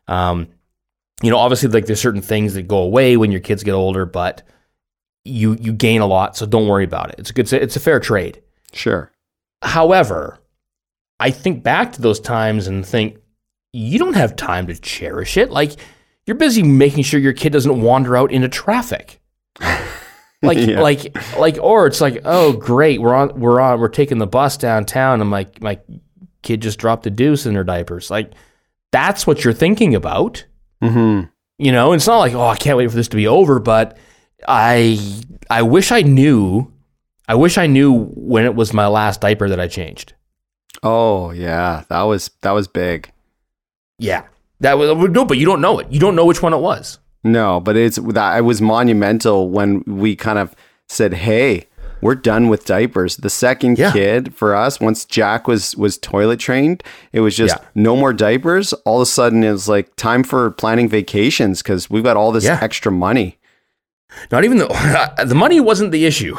Obviously, like there's certain things that go away when your kids get older, but you gain a lot, so don't worry about it. It's a fair trade. Sure. However, I think back to those times and think you don't have time to cherish it. Like you're busy making sure your kid doesn't wander out into traffic. Or it's like, oh great, we're taking the bus downtown and my kid just dropped a deuce in her diapers. Like that's what you're thinking about. Mm-hmm. It's not like, oh, I can't wait for this to be over, but I wish I knew when it was my last diaper that I changed. Oh yeah, that was big. Yeah. No, but you don't know it. You don't know which one it was. No, but it was monumental when we kind of said, hey, we're done with diapers. The second kid for us, once Jack was toilet trained, it was just no more diapers. All of a sudden, it was like time for planning vacations because we've got all this extra money. Not even the money wasn't the issue.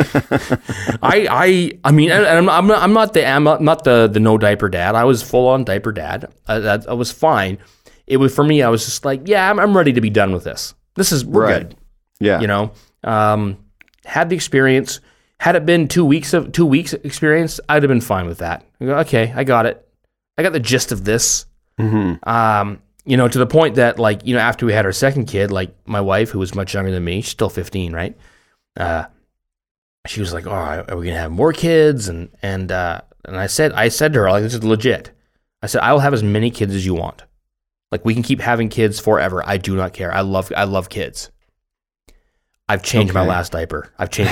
I mean, and I'm not the no diaper dad. I was full on diaper dad. I was fine. It was for me. I was just like, I'm ready to be done with this. We're good. Yeah, you know, had the experience. Had it been 2 weeks experience, I'd have been fine with that. Okay, I got it. I got the gist of this. Mm-hmm. You know, to the point that, like, you know, after we had our second kid, like my wife, who was much younger than me, she's still 15, right? She was like, "Oh, are we gonna have more kids?" And I said to her, like, this is legit. I said, I will have as many kids as you want. Like, we can keep having kids forever. I do not care. I love kids. I've changed my last diaper.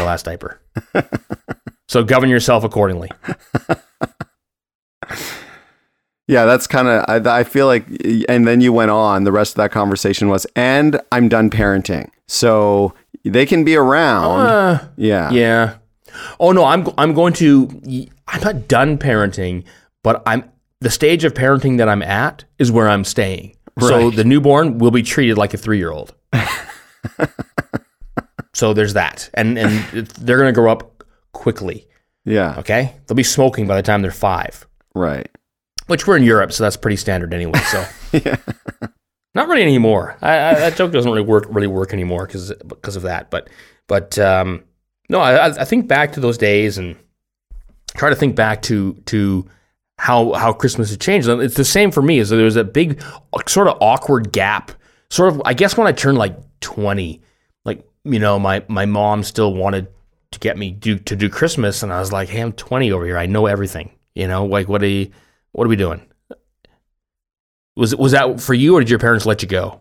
So govern yourself accordingly. Yeah, that's kind of, I feel like, and then you went on, the rest of that conversation was, and I'm done parenting. So they can be around. Yeah. Oh no, I'm not done parenting, but the stage of parenting that I'm at is where I'm staying. Right. So the newborn will be treated like a 3-year-old. So there's that. And they're going to grow up quickly. Yeah. Okay? They'll be smoking by the time they're 5. Right. Which we're in Europe, so that's pretty standard anyway. So not really anymore. That joke doesn't really work anymore because of that. But no, I think back to those days and try to think back to how Christmas has changed. It's the same for me. Is there was a big sort of awkward gap. Sort of, I guess when I turned like 20, like, you know, my mom still wanted to get me to do Christmas, and I was like, hey, I'm 20 over here. I know everything. You know, like what are we doing? Was that for you, or did your parents let you go?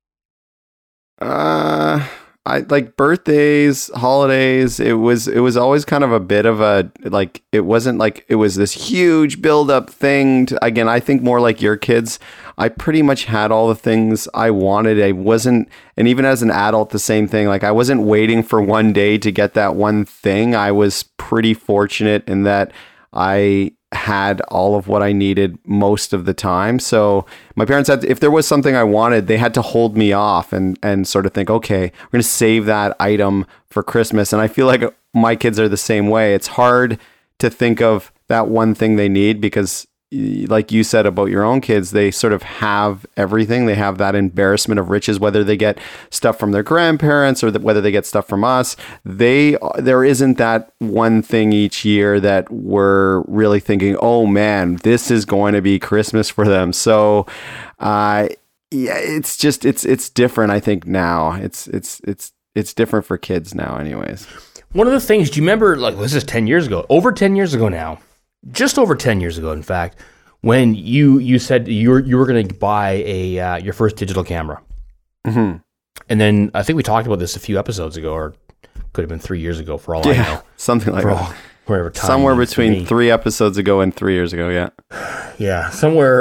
I like birthdays, holidays. It was always kind of a bit of a, like, it wasn't like it was this huge build up thing to, again, I think more like your kids. I pretty much had all the things I wanted. I wasn't, and even as an adult, the same thing. Like, I wasn't waiting for one day to get that one thing. I was pretty fortunate in that I had all of what I needed most of the time. So my parents had, if there was something I wanted, they had to hold me off and sort of think, okay, we're going to save that item for Christmas. And I feel like my kids are the same way. It's hard to think of that one thing they need because, like you said about your own kids, they sort of have everything. They have that embarrassment of riches, whether they get stuff from their grandparents or whether they get stuff from us. There isn't that one thing each year that we're really thinking, oh man, this is going to be Christmas for them. So, yeah, it's just, it's different. I think now it's different for kids now anyways. One of the things, do you remember, like, this is 10 years ago, over 10 years ago now, just over 10 years ago, in fact, when you said you were going to buy your first digital camera. Mm-hmm. And then I think we talked about this a few episodes ago, or could have been 3 years ago for all I know. Something like that. Wherever time somewhere between 3 episodes ago and 3 years ago, yeah. Yeah, somewhere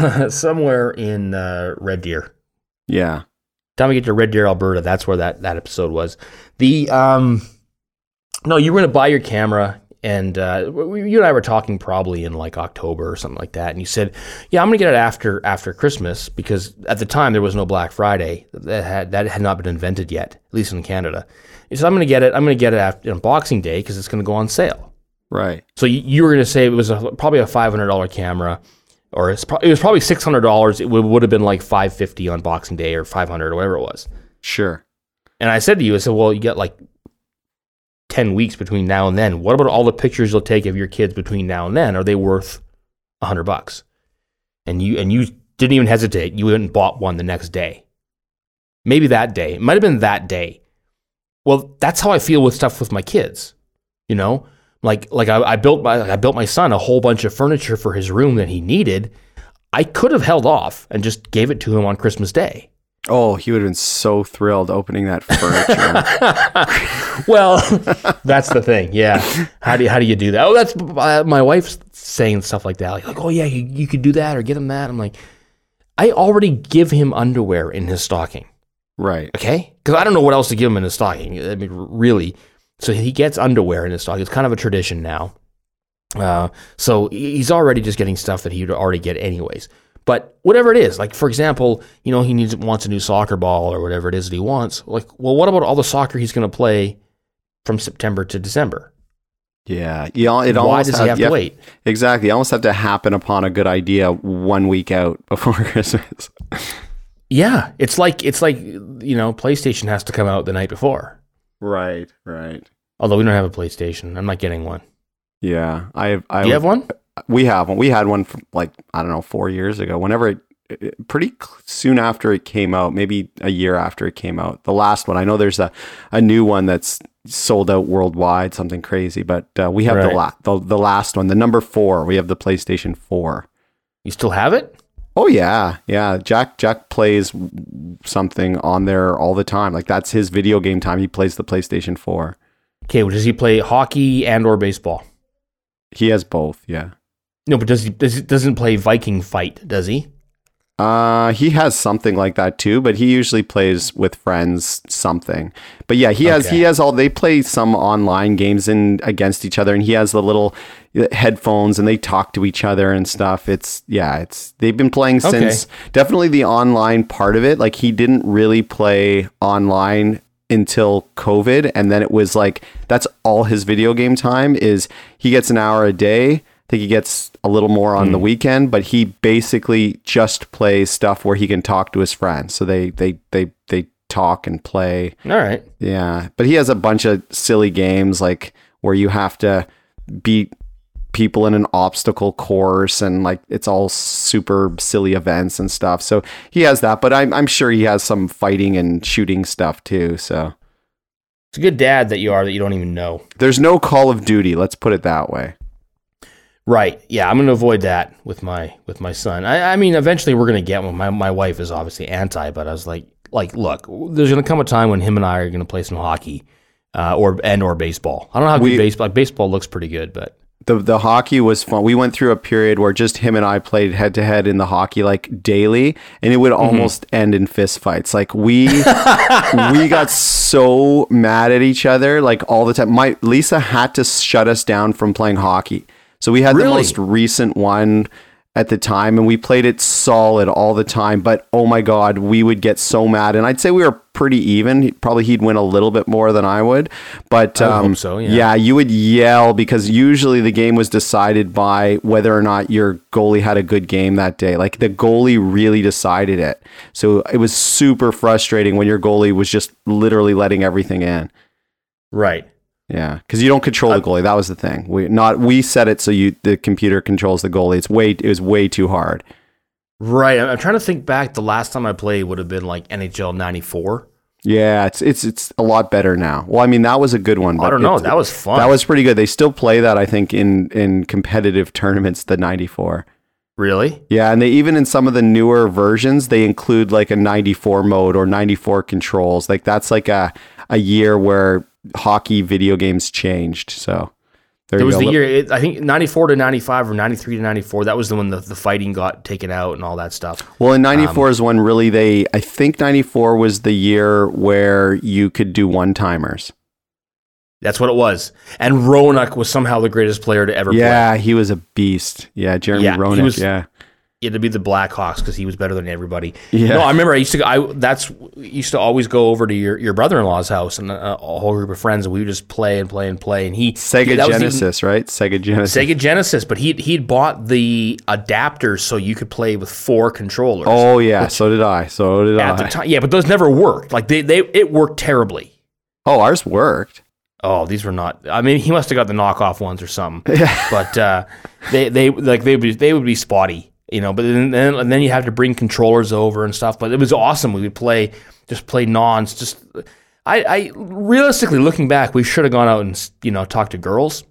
in Red Deer. Yeah. Time we get to Red Deer, Alberta, that's where that episode was. No, you were going to buy your camera. And you and I were talking probably in like October or something like that. And you said, yeah, I'm going to get it after Christmas, because at the time there was no Black Friday. That had not been invented yet, at least in Canada. He said, I'm going to get it after Boxing Day because it's going to go on sale. Right. So you were going to say it was probably a $500 camera, or it was probably $600. It would have been like $550 on Boxing Day, or $500 or whatever it was. Sure. And I said to you, well, you get like 10 weeks between now and then. What about all the pictures you'll take of your kids between now and then? Are they worth $100? And you didn't even hesitate. You went and bought one the next day. Maybe that day. It might have been that day. Well, that's how I feel with stuff with my kids. You know, like I built my son a whole bunch of furniture for his room that he needed. I could have held off and just gave it to him on Christmas Day. Oh, he would have been so thrilled opening that furniture. Well, that's the thing. Yeah. How do you do that? Oh, that's my wife's saying stuff like that. Like, oh yeah, you could do that or get him that. I'm like, I already give him underwear in his stocking. Right. Okay? Because I don't know what else to give him in his stocking. I mean, really. So he gets underwear in his stocking. It's kind of a tradition now. So he's already just getting stuff that he would already get anyways. But whatever it is, like for example, he wants a new soccer ball or whatever it is that he wants. Like, well, what about all the soccer he's going to play from September to December? Yeah. Why does he have to wait? Exactly. You almost have to happen upon a good idea 1 week out before Christmas. Yeah, it's like PlayStation has to come out the night before. Right. Although we don't have a PlayStation, I'm not getting one. Yeah, Do you have one? We have one. We had one from 4 years ago. Whenever pretty soon after it came out, maybe a year after it came out. The last one. I know there's a new one that's sold out worldwide, something crazy. But we have the last one, the number 4. We have the PlayStation 4. You still have it? Oh yeah. Jack plays something on there all the time. Like that's his video game time. He plays the PlayStation 4. Okay, well, does he play hockey and or baseball? He has both, yeah. No, but doesn't play Viking Fight, does he? He has something like that too, but he usually plays with friends something. But yeah, he has all. They play some online games against each other, and he has the little headphones, and they talk to each other and stuff. They've been playing since definitely the online part of it. Like he didn't really play online until COVID, and then it was like that's all his video game time is. He gets an hour a day. I think he gets a little more on the weekend, but he basically just plays stuff where he can talk to his friends. So they talk and play. All right. Yeah, but he has a bunch of silly games like where you have to beat people in an obstacle course, and like it's all super silly events and stuff. So he has that, but I'm sure he has some fighting and shooting stuff too. So it's a good dad that you don't even know. There's no Call of Duty. Let's put it that way. Right. Yeah, I'm going to avoid that with my son. I mean, eventually we're going to get one. My wife is obviously anti, but I was like, look, there's going to come a time when him and I are going to play some hockey or baseball. I don't know how good baseball looks pretty good, but the hockey was fun. We went through a period where just him and I played head to head in the hockey like daily, and it would almost end in fist fights. Like we got so mad at each other like all the time. Lisa had to shut us down from playing hockey. So we had the most recent one at the time, and we played it solid all the time. But oh my God, we would get so mad, and I'd say we were pretty even. Probably he'd win a little bit more than I would, but I hope so. Yeah, you would yell because usually the game was decided by whether or not your goalie had a good game that day. Like the goalie really decided it. So it was super frustrating when your goalie was just literally letting everything in. Right. Yeah, because you don't control the goalie. That was the thing. We set it so the computer controls the goalie. It was way too hard. Right. I'm trying to think back. The last time I played would have been like NHL '94. Yeah, it's a lot better now. Well, I mean that was a good one. But I don't know. That was fun. That was pretty good. They still play that, I think, in competitive tournaments. The '94. Really? Yeah, and they even in some of the newer versions they include like a '94 mode or '94 controls. Like that's like a year where hockey video games changed. So there was the year, I think 94 to 95 or 93 to 94. That was the one the fighting got taken out and all that stuff. Well, in 94 is when really I think 94 was the year where you could do one-timers. That's what it was. And Roanoke was somehow the greatest player to ever play. Yeah, he was a beast. Yeah, Jeremy Roanoke. He had to be the Blackhawks because he was better than everybody. Yeah. No, I remember I used to always go over to your brother-in-law's house and a whole group of friends, and we would just play and play and play. And Sega Genesis, right? Sega Genesis, but he'd bought the adapters so you could play with 4 controllers. Oh yeah, so did I. At the time, yeah, but those never worked. Like it worked terribly. Oh, ours worked. Oh, these were not. I mean, he must have got the knockoff ones or something. But they would be spotty. But then you have to bring controllers over and stuff. But it was awesome. We would play nons. I realistically looking back, we should have gone out and talked to girls.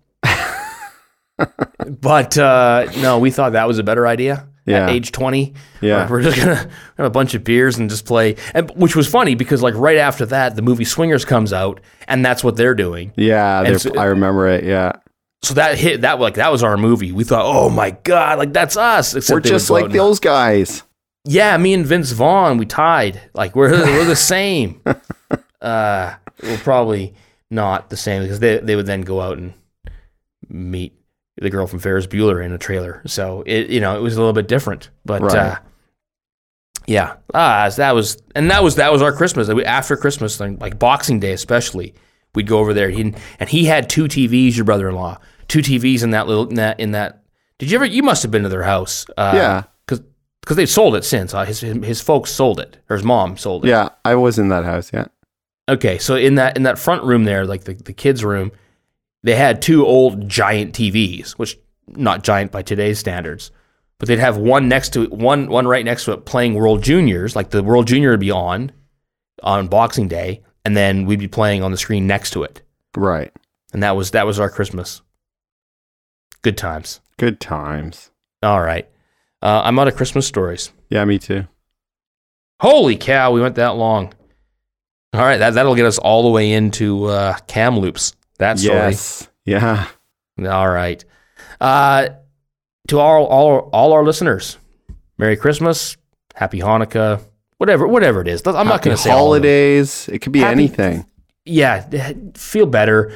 But no, we thought that was a better idea. Yeah. At age 20, yeah, we're just gonna have a bunch of beers and just play. And which was funny because like right after that, the movie Swingers comes out, and that's what they're doing. Yeah, I remember it. Yeah. So that was our movie. We thought, oh my God, like that's us. We're just like those guys. Yeah, me and Vince Vaughn, we tied. Like we're the same. We're probably not the same because they would then go out and meet the girl from Ferris Bueller in a trailer. So it was a little bit different. But Right. yeah, that was our Christmas. After Christmas, like Boxing Day especially, we'd go over there. He had 2 TVs. Your brother-in-law, 2 TVs in that. Did you ever? You must have been to their house. Yeah. Because they've sold it since. His folks sold it, or his mom sold it. Yeah, I was in that house, yeah. Okay, so in that front room there, like the kids' room, they had 2 old giant TVs, which not giant by today's standards, but they'd have one next to it, one right next to it playing World Juniors, like the World Junior would be on Boxing Day, and then we'd be playing on the screen next to it. Right. And that was our Christmas. Good times. Good times. All right. I'm out of Christmas stories. Yeah, me too. Holy cow, we went that long. All right, that'll get us all the way into Kamloops. That story. Yes. Yeah. All right. To all our listeners, Merry Christmas, Happy Hanukkah, whatever it is. I'm not going to say holidays. It could be anything. Yeah, feel better.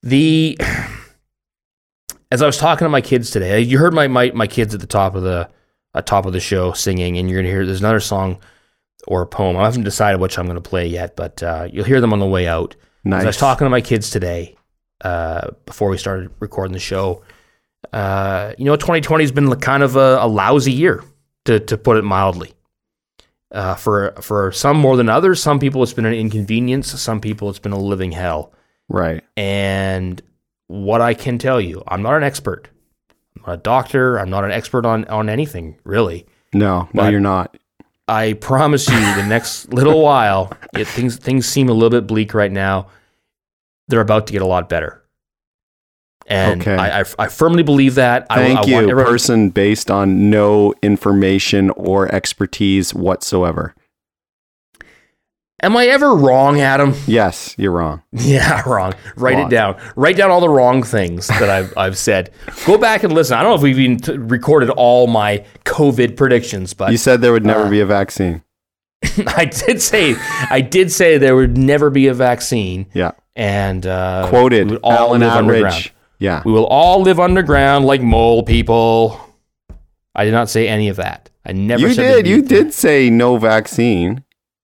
As I was talking to my kids today, you heard my kids at the top of the show singing, and you're going to hear there's another song or a poem. I haven't decided which I'm going to play yet, but you'll hear them on the way out. Nice. As I was talking to my kids today, before we started recording the show, 2020 has been kind of a lousy year, to put it mildly. For some more than others, some people it's been an inconvenience. Some people it's been a living hell. Right. And what I can tell you, I'm not an expert. I'm not a doctor. I'm not an expert on anything, really. No, But you're not. I promise you, the next little while, things seem a little bit bleak right now. They're about to get a lot better. And Okay. I firmly believe that. Thank I you, want everyone- person based on no information or expertise whatsoever. Am I ever wrong, Adam? Yes, you're wrong. Yeah, wrong. Write Wrong. it down. Write down all the wrong things that I've said. Go back and listen. I don't know if we've even recorded all my COVID predictions, but You said there would never be a vaccine. I did say there would never be a vaccine. Yeah. And we Quoted, would all Alan live underground. Atridge. Yeah. We will all live underground like mole people. I did not say any of that. I never You said did. there'd be- You did say no vaccine.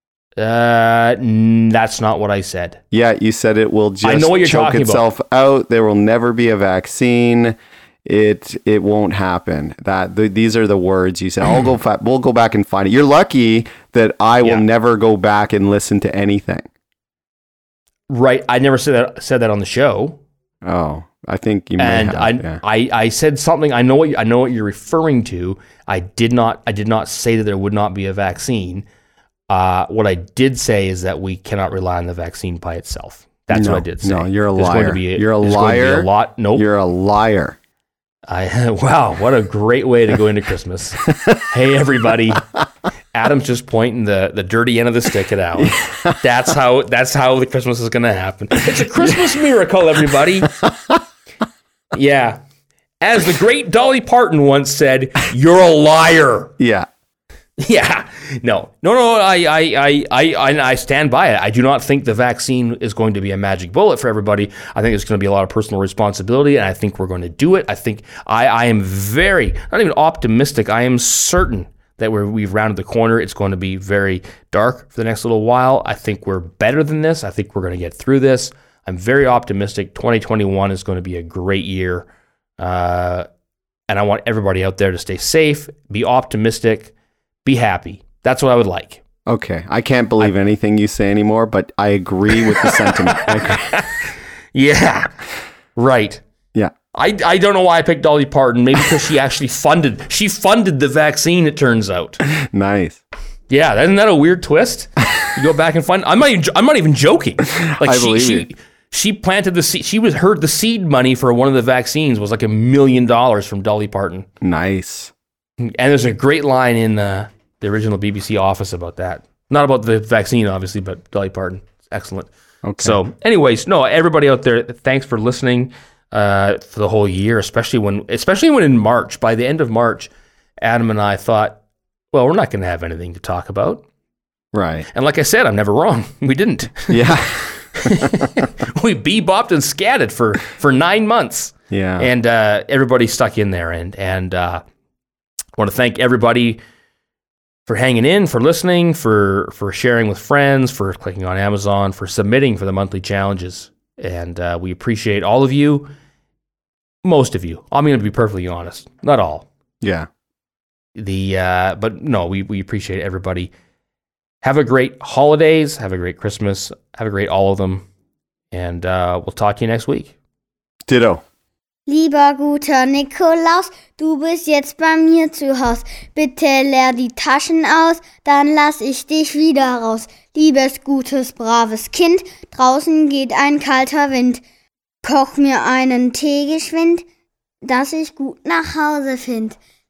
That's not what I said. Yeah, you said it will just I know what you're choke talking about. itself out. There will never be a vaccine. It won't happen. These are the words you said. We'll go back and find it. You're lucky that I will Yeah. never go back and listen to anything. Right. I never said that on the show. Oh, I think you may And have. Yeah. I said something. I know what you're referring to. I did not say that there would not be a vaccine. What I did say is that we cannot rely on the vaccine by itself. That's what I did say. No, you're a There's going liar. to be You're a there's going to be liar. a lot. Nope. You're a liar. Wow, what a great way to go into Christmas. Hey, everybody. Adam's just pointing the dirty end of the stick at Alan. That's how the Christmas is going to happen. It's a Christmas miracle, everybody. Yeah. As the great Dolly Parton once said, you're a liar. Yeah. Yeah. No. I stand by it. I do not think the vaccine is going to be a magic bullet for everybody. I think it's going to be a lot of personal responsibility, and I think we're going to do it. I think I am very, not even optimistic, I am certain that we've rounded the corner. It's going to be very dark for the next little while. I think we're better than this. I think we're going to get through this. I'm very optimistic. 2021 is going to be a great year. And I want everybody out there to stay safe, be optimistic, be happy. That's what I would like. Okay. I can't believe anything you say anymore, but I agree with the sentiment. I agree. Yeah. Right. Yeah. I don't know why I picked Dolly Parton. Maybe because she actually funded the vaccine, it turns out. Nice. Yeah, isn't that a weird twist? You go back and find. I'm not even joking. Like I believe you. Nice. And there's a great line in the original BBC Office about that. Not about the vaccine, obviously, but Dolly Parton. It's excellent. Okay. So, anyways, no, everybody out there, thanks for listening for the whole year, especially when in March, by the end of March, Adam and I thought, well, we're not going to have anything to talk about. Right. And like I said, I'm never wrong. We didn't. Yeah. We bebopped and scatted for 9 months. Yeah. And everybody stuck in there. And I want to thank everybody for hanging in, for listening, for sharing with friends, for clicking on Amazon, for submitting for the monthly challenges. And we appreciate all of you. Most of you. I'm going to be perfectly honest. Not all. Yeah. But no, we appreciate everybody. Have a great holidays. Have a great Christmas. Have a great all of them. And we'll talk to you next week. Ditto. Lieber guter Nikolaus, du bist jetzt bei mir zu Haus. Bitte leer die Taschen aus, dann lass ich dich wieder raus. Liebes, gutes, braves Kind, draußen geht ein kalter Wind. Koch mir einen Tee geschwind, dass ich gut nach Hause find.